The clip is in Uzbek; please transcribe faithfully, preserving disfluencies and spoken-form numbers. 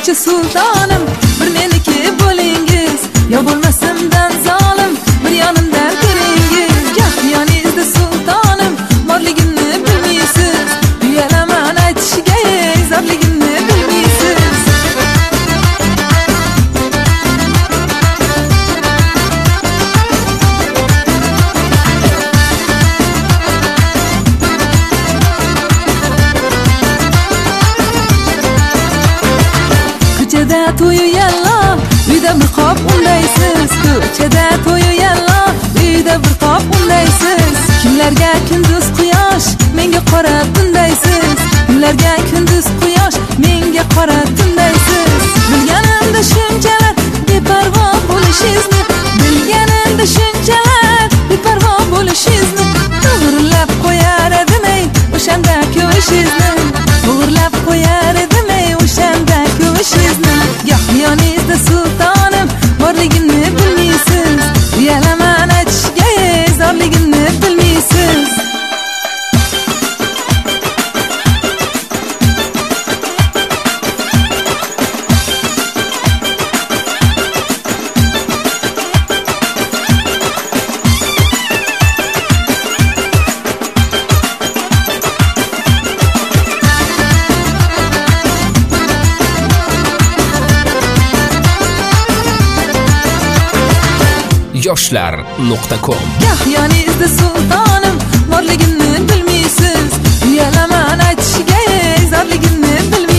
aytishchi sultonim, bir meniki bo'lingiz, yo bo'lmasimdan zolim, bir yonimda turingiz. Goh yoningizda sultonim, borligimni bilmaysiz, uyalaman aytishga zorligimni bilmaysiz. Ko'chada to'yu yalla, uyda bir qop undaysiz. Ko'chada to'yu yalla, uyda bir qop undaysiz. Kimlarga kunduz quyosh, menga qora tundaysiz. Kimlarga kunduz quyosh, menga qora tundaysiz. Bilganimda shunchalar beparvo bo'lishingizni, bilganimda shunchalar beparvo bo'lishingizni to'g'rilab qo'yar edim-ey o'shanda ko'rishingizni, to'g'rilab qo'yar edim-ey o'shanda ko'rishingizni. Goh yoningizda sultonim, borligimni bilmaysiz, uyalaman aytishga zorligimni bilmaysiz. yoshlar nuqta com. Goh yoningizda sultonim, borligimni bilmaysiz, uyalaman aytishga zorligimni bilmaysiz.